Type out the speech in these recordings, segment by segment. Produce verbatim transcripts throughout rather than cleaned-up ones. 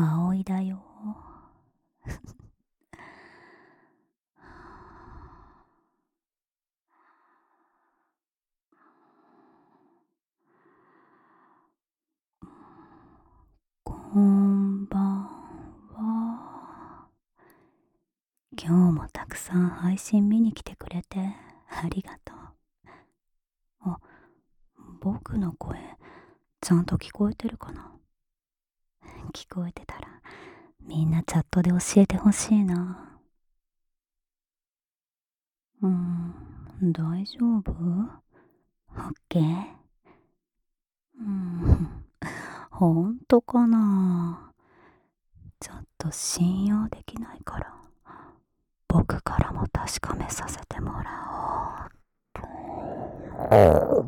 葵だよ。こんばんは。今日もたくさん配信見に来てくれてありがとう。あ、僕の声ちゃんと聞こえてるかな？聞こえてたらみんなチャットで教えてほしいな。うーん、大丈夫？オッケー。うーん、ほんとかな？ちょっと信用できないから僕からも確かめさせてもらおう。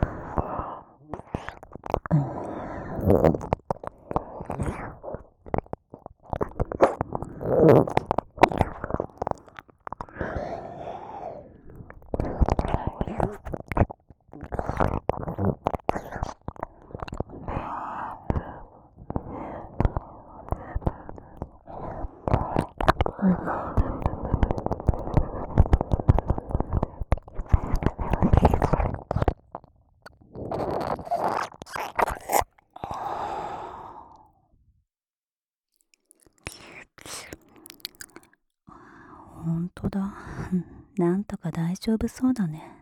ほんとだ。なんとか大丈夫そうだね。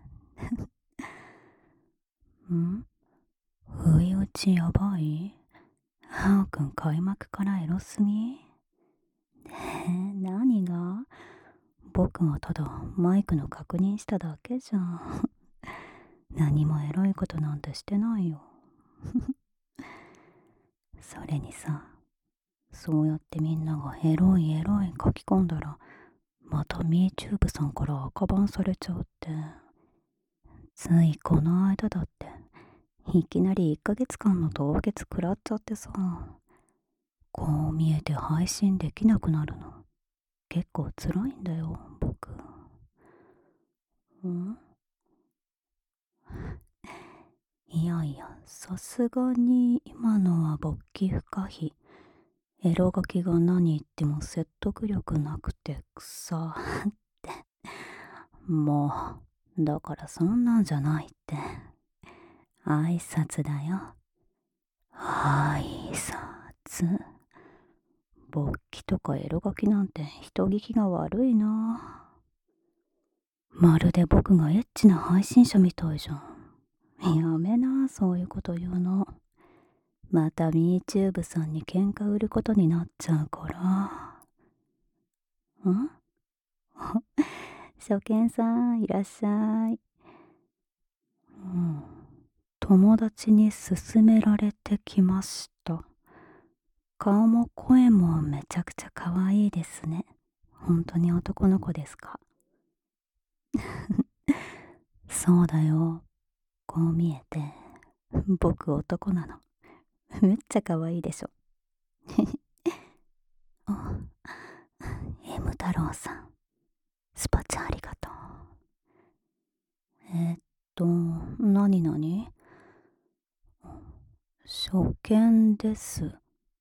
ん？不意打ちやばい？ハオくん開幕からエロすぎ？えー、何が？僕がただマイクの確認しただけじゃん。何もエロいことなんてしてないよ。それにさ、そうやってみんながエロいエロい書き込んだらまた MeTube さんから赤バンされちゃうって。ついこの間だっていきなりいっかげつかんの凍結食らっちゃってさ、こう見えて配信できなくなるの結構辛いんだよ僕。ん？いやいや、さすがに今のは勃起不可避。エロガキが何言っても説得力なくて草って。もうだからそんなんじゃないって。挨拶だよ。挨拶。勃起とかエロガキなんて人聞きが悪いな。まるで僕がエッチな配信者みたいじゃん。やめな、そういうこと言うの。また MeTube さんに喧嘩売ることになっちゃうから。ん？初見さんいらっしゃい。うん、友達に勧められてきました。顔も声もめちゃくちゃ可愛いですね。本当に男の子ですか？そうだよ。こう見えて僕男なの。めっちゃ可愛いでしょ。あ、M 太郎さん、スパチャありがとう。えー、っと何何？初見です。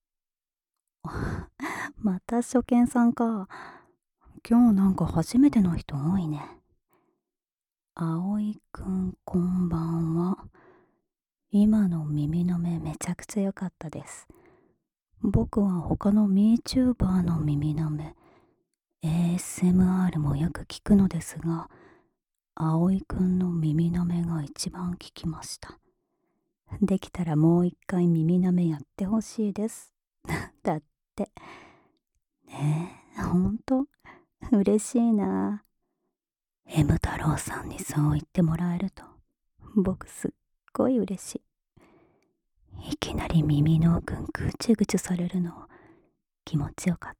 また初見さんか。今日なんか初めての人多いね。葵くんこんばんは。今の耳の目めちゃくちゃ良かったです。僕は他の MeTuber の耳の目 エーエスエムアール もよく聞くのですが、葵くんの耳の目が一番聞きました。できたらもう一回耳なめやってほしいです。だって。ねえ、ほんと嬉しいな。M 太郎さんにそう言ってもらえると僕すっごい嬉しい。いきなり耳の奥んぐちゅぐちゅされるの気持ちよかった。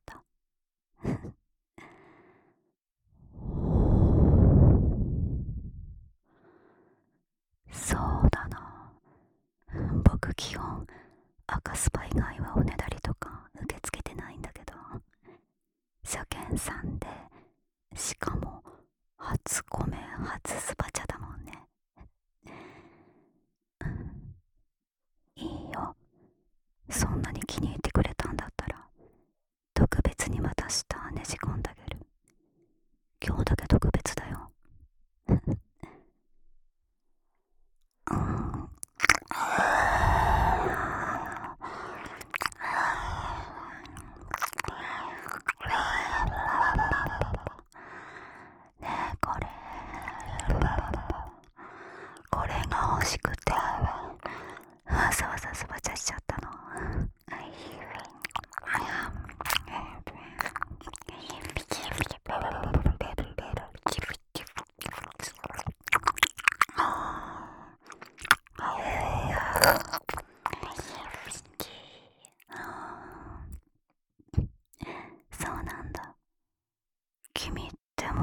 そうだな。僕基本赤スパ以外はおねだりとか受け付けてないんだけど、初見さんでしかも初コメ初スパチャだもんね。いいよ、そんなに気に入ってくれたんだったら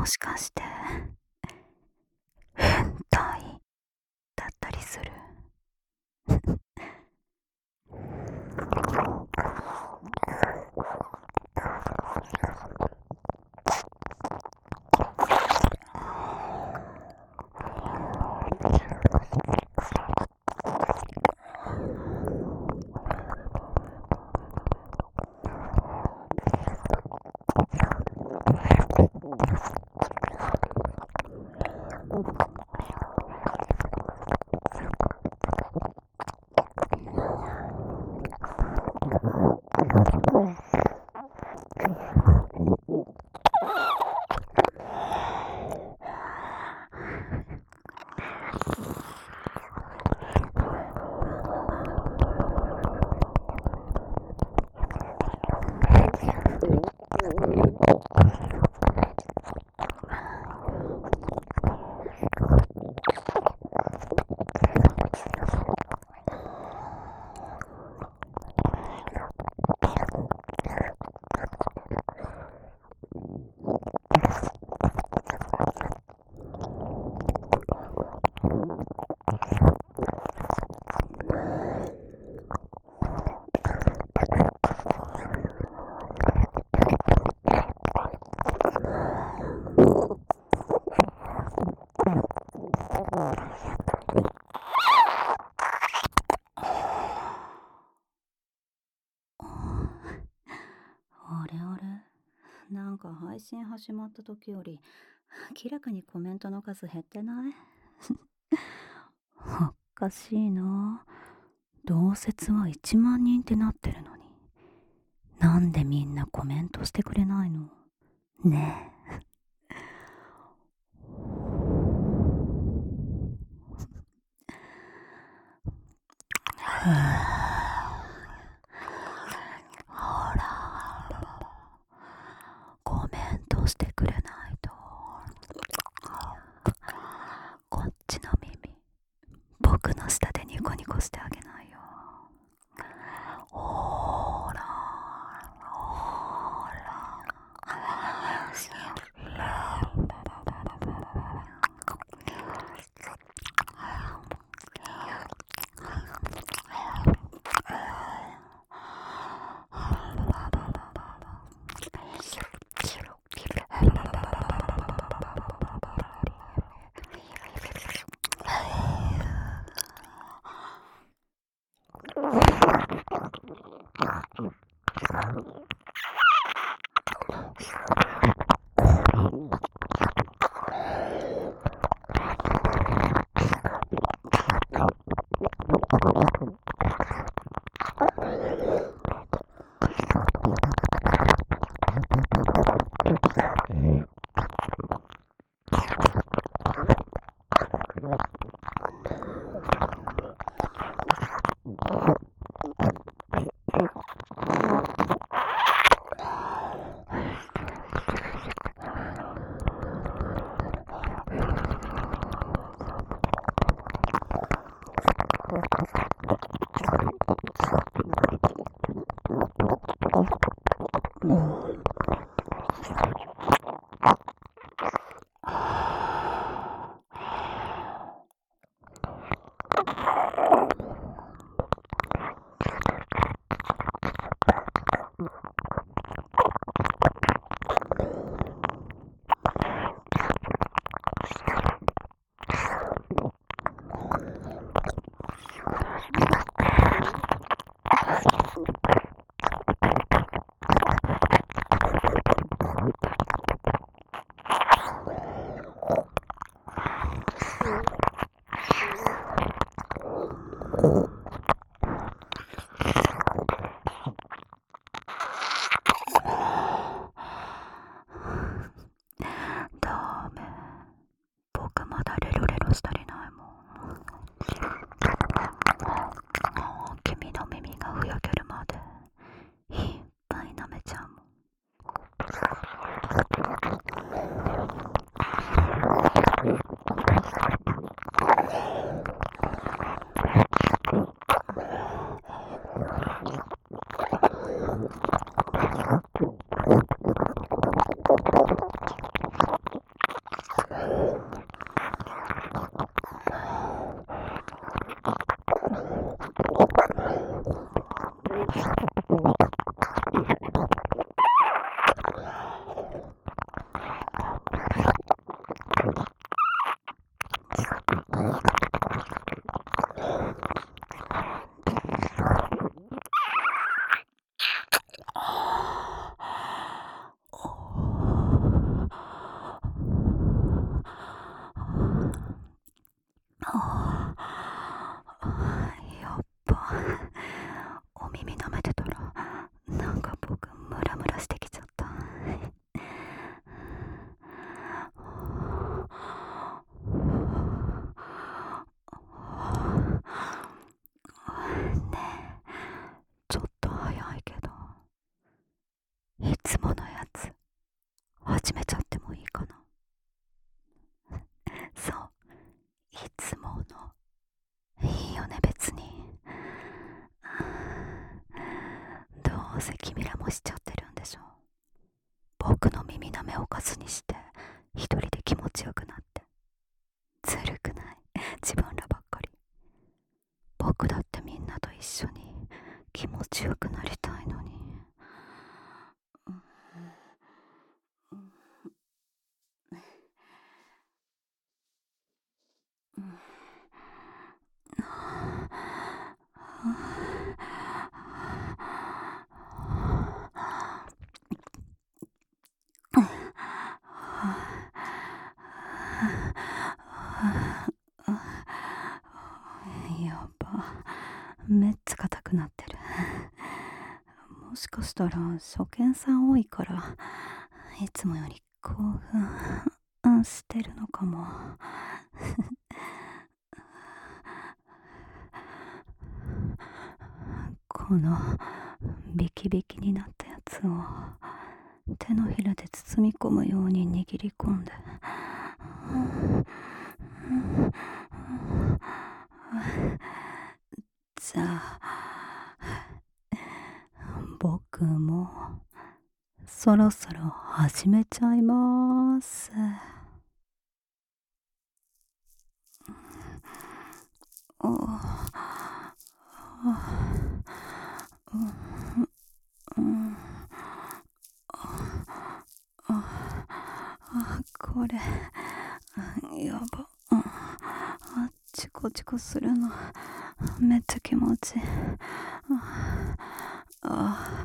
しかして変態だったりする？あれあれ、なんか配信始まった時より明らかにコメントの数減ってない？おかしいな。同説はいちまん人ってなってるのに、なんでみんなコメントしてくれないのねえ。ほら、コメントしてくれないとこっちの耳、僕の下でニコニコしてあげないよ。ほらほらおかずにして一人で気持ちよくなって。ずるくない？自分らばっかり。僕だってみんなと一緒に気持ちよくなりたいのに。やば、めっちゃ硬くなってる。もしかしたら初見さん多いからいつもより興奮してるのかも。このビキビキになったやつを手のひらで包み込むように握り込んで、じゃあ僕もそろそろ始めちゃいます。これやば、あチコチコするのめっちゃ気持ちいい。あ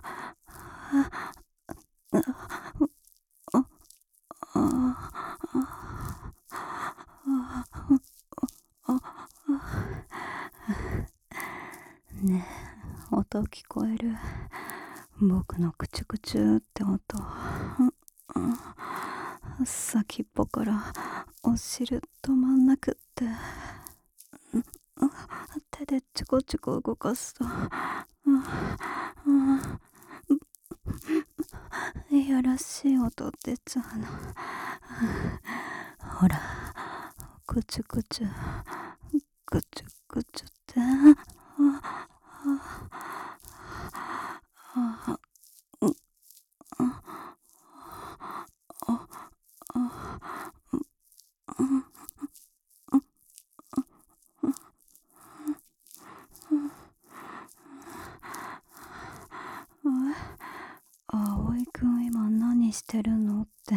ねえ、音聞こえる？僕のクチュクチュって音。先っぽからお汁止まんなくって、手でちょこちょこ動かすといやらしい音出ちゃうの。ほら、クチュクチュクチュクチュって葵くん今何してるのって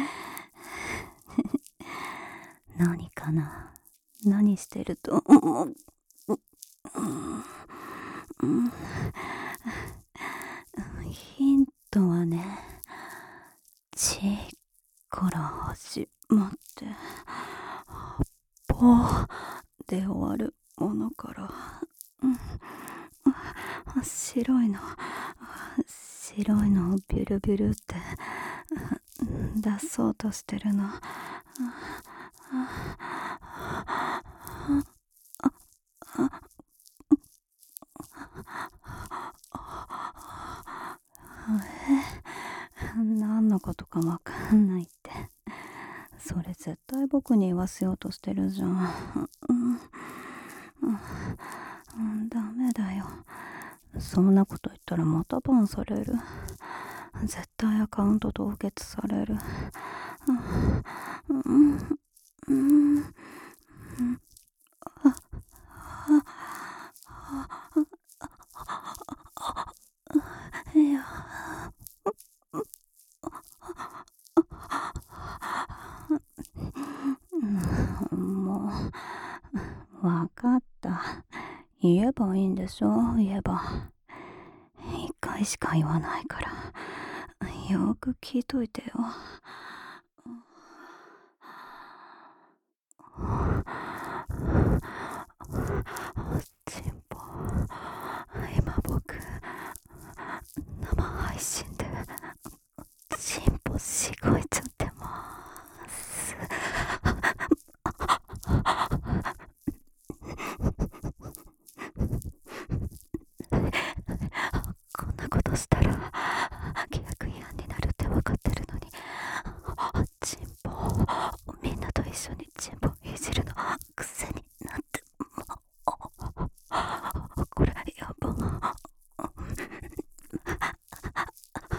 何かな？何してると思う？ヒントはね、ちから始まってぽで終わるものから、白いの白いのをビュルビュルって出そうとしてるの。え、何のことかわかんないって。それ絶対僕に言わせようとしてるじゃん。うんうん、ダメだよ。そんなこと言ったらまたバンされる。絶対アカウント凍結される。うんうんうん、いや、もうわかった。言えばいいんでしょ。言えば一回しか言わないからよく聞いといてよ。チンポ、今僕生配信でチンポしごいちゃってます。こんなことしたら契約違反になるって分かってるのに、チンポみんなと一緒にチンポいじるの癖になって、これやば。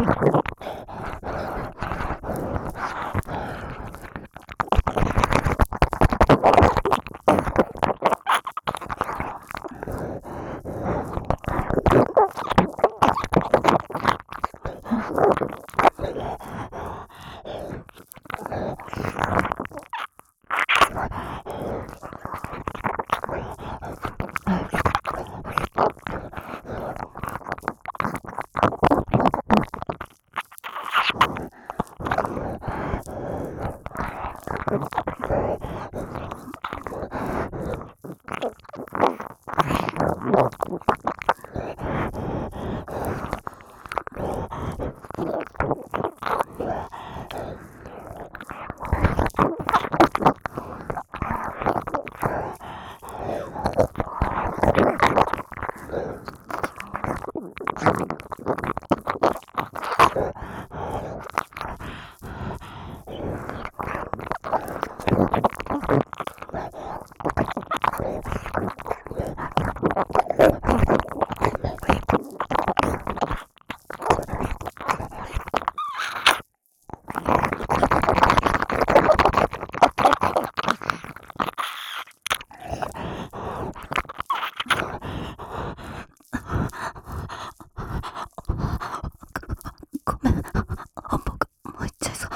ごめん、僕もう行っちゃいそう。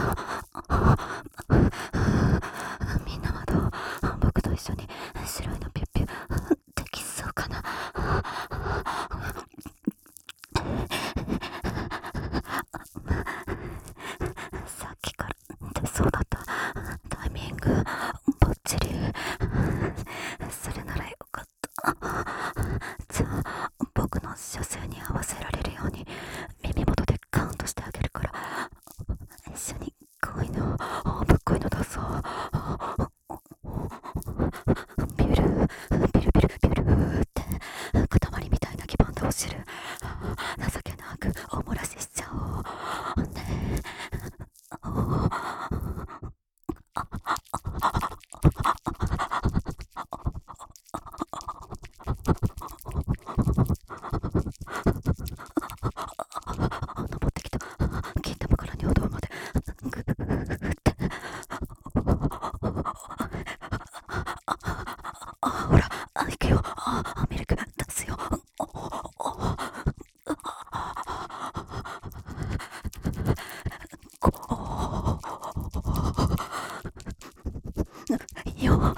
みんなはどう？僕と一緒に白いのピュッピュできそうかな。さっきから出そうだったタイミングバッチリ。それならよかった。じゃあ僕の射精に合わせられるように耳元でカウントしてあげるから、一緒に恋のぶっこいの出そう。ビュルビュルビュルビュルって塊みたいな基盤で落ちる情けなくお漏らししちゃおうね。登ってきた金玉から尿道までグーってあ、ほら、あ、行くよ。あ、ミルク出すよ。よ。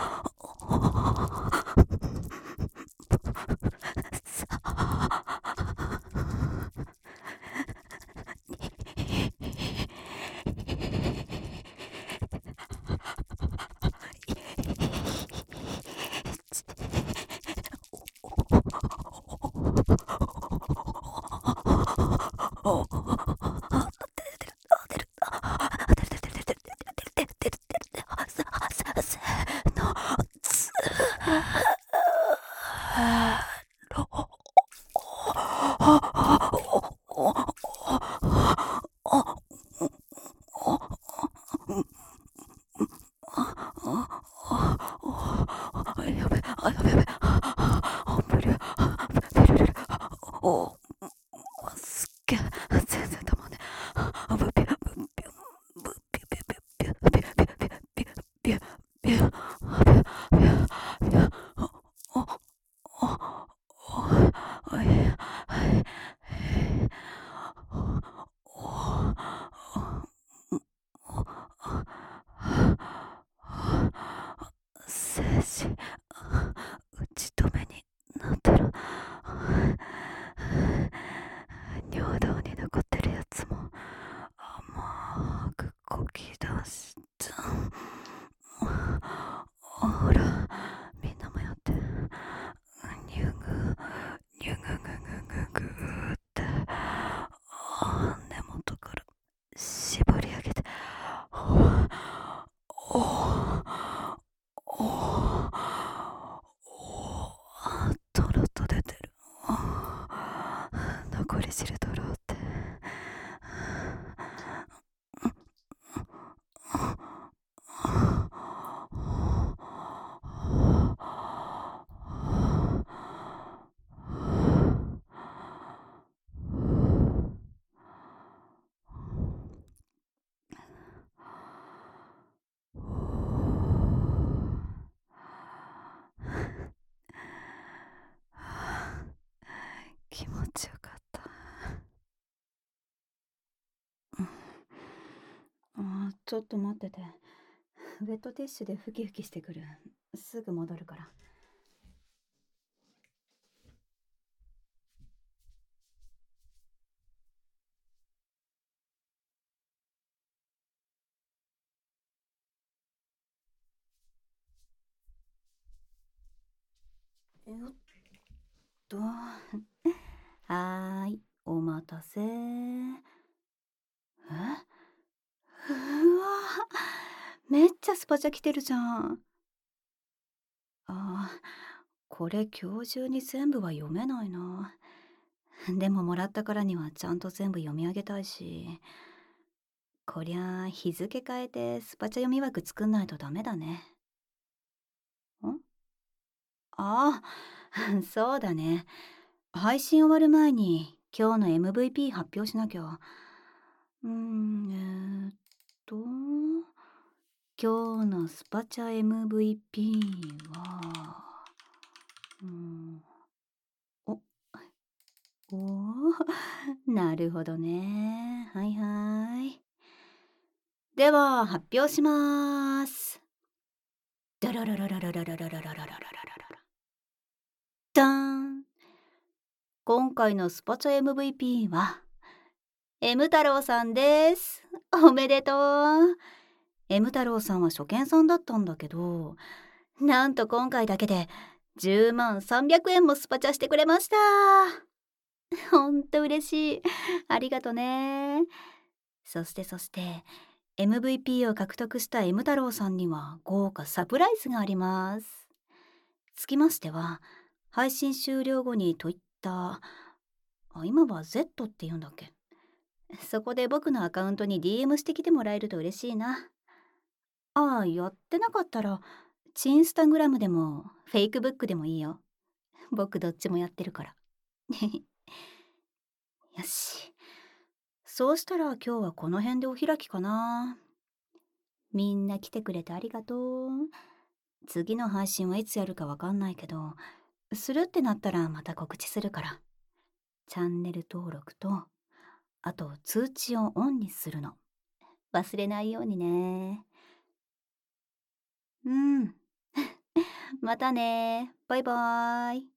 やべ、あ、やべやべ。あ、ブリュ、ブリュルル。お、すっげえ。全然たまんね。ブピュ、ブピュ、ブピュ、ピュ、ピュ、ピュ、ピュ、ピュ、ピュ、ピュ、ピュ、ピュ、ピュ、ピュ、お、お、お、おい、はい、お、精子打ち止めになったら尿道に残ってるやつも甘くこき出した。ほら、みんなもやって。ニュグニュググググググって根元から絞り上げて、おおおお、トロッと出てる。残り汁取ろうって。 ちょっと待ってて。ウェットティッシュでふきふきしてくる。すぐ戻るから。よっと。はーい、お待たせ。えうわ、めっちゃスパチャ来てるじゃん。あー、これ今日中に全部は読めないな。でももらったからにはちゃんと全部読み上げたいし。こりゃあ日付変えてスパチャ読み枠作んないとダメだね。んああ、そうだね。配信終わる前に今日の エムブイピー 発表しなきゃ。うーん、えー、っと、今日のスパチャ エムブイピー は、うーん、お、おー、なるほどね。はいはーい。では、発表しまーす。ダララララララララララララララララ。ダーン。今回のスパチャ エムブイピー は、M 太郎さんです。おめでとう。M 太郎さんは初見さんだったんだけど、なんと今回だけでじゅうまんさんびゃくえんもスパチャしてくれました。ほんと嬉しい。ありがとね。そしてそして、エムブイピー を獲得した M 太郎さんには豪華サプライズがあります。つきましては、配信終了後に Twitter、あ、今は Z って言うんだっけ。そこで僕のアカウントに ディーエム してきてもらえると嬉しいな。ああ、やってなかったら、チンスタグラムでも、フェイクブックでもいいよ。僕どっちもやってるから。よし。そうしたら今日はこの辺でお開きかな。みんな来てくれてありがとう。次の配信はいつやるかわかんないけど、するってなったらまた告知するから。チャンネル登録と、あと通知をオンにするの。忘れないようにね。うん。またね。バイバーイ。